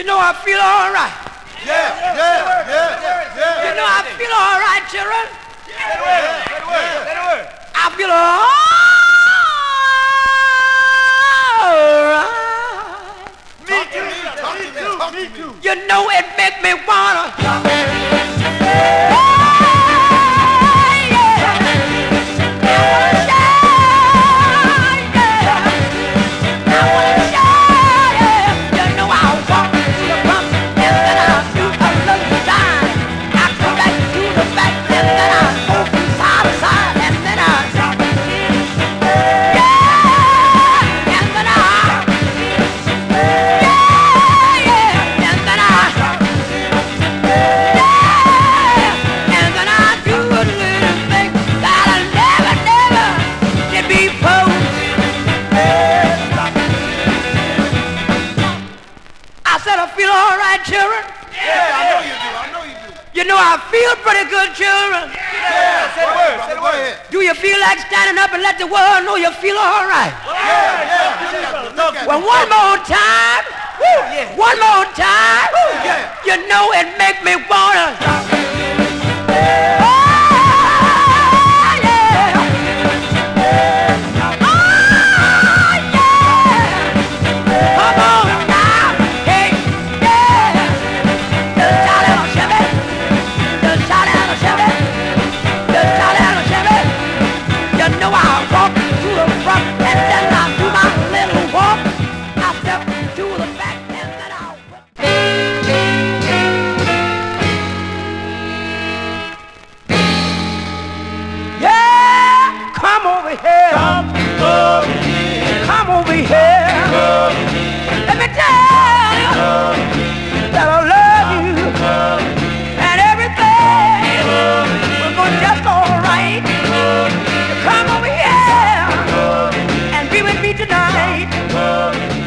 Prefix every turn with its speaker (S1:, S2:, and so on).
S1: You know I feel all right.
S2: Yeah.
S1: You know I feel all right, children.
S2: Say the word.
S1: I feel all right.
S2: Me too.
S1: You know it make me wanna. Children?
S2: Yeah, I know you do.
S1: You know I feel pretty good, children.
S2: Yeah, say the word.
S1: Do you feel like standing up and let the world know you feel all right?
S2: Yeah.
S1: Well, one more time. One more time. You know it make me wanna. Come over here. Let me tell you that I love you, and everything will go just all right. You come over here and be with me tonight.